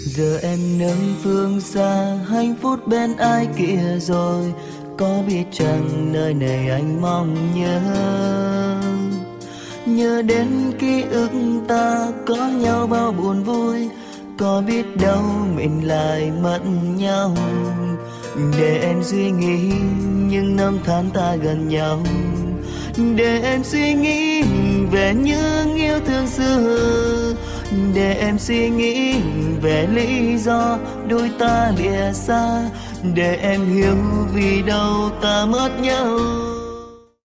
Giờ em nơi phương xa, hạnh phúc bên ai kia rồi. Có biết chăng nơi này anh mong nhớ. Nhớ đến ký ức ta có nhau bao buồn vui. Có biết đâu mình lại mất nhau. Để em suy nghĩ những năm tháng ta gần nhau. Để em suy nghĩ về những yêu thương xưa. Để em suy nghĩ về lý do đôi ta lìa xa. Để em hiểu vì đâu ta mất nhau.